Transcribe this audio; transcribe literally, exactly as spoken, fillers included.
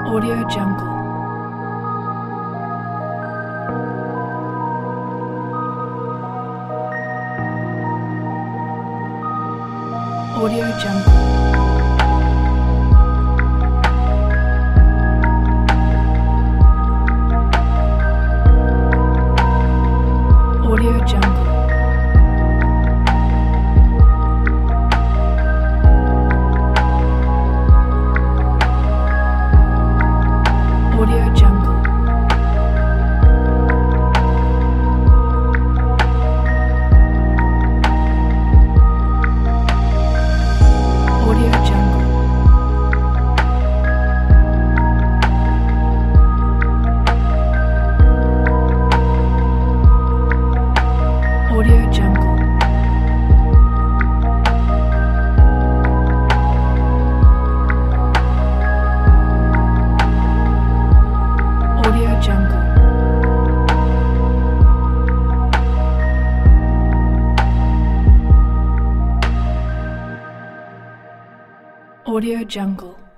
Audio Jungle. Audio Jungle. Audio Jungle. Audio Jungle. Audio Jungle. Audio Jungle. Audio Jungle. Audio Jungle.